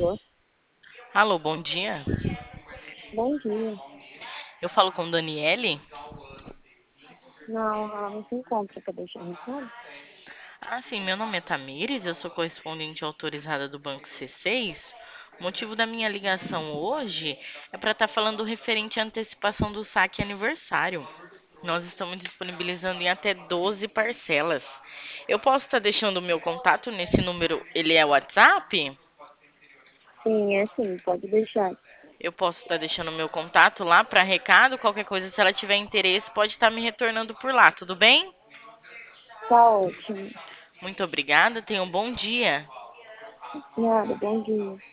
Alô? Alô, bom dia. Bom dia. Eu falo com Daniele. Não, ela não se encontra para deixar recado? Sim, meu nome é Tamires, eu sou correspondente autorizada do Banco C6. O motivo da minha ligação hoje é para estar falando referente à antecipação do saque aniversário. Nós estamos disponibilizando em até 12 parcelas. Eu posso estar deixando o meu contato nesse número, ele é WhatsApp? Sim, é sim, pode deixar. Eu posso estar deixando o meu contato lá para recado, qualquer coisa, se ela tiver interesse, pode estar me retornando por lá, tudo bem? Tá ótimo. Muito obrigada, tenha um bom dia. Nada, bom dia.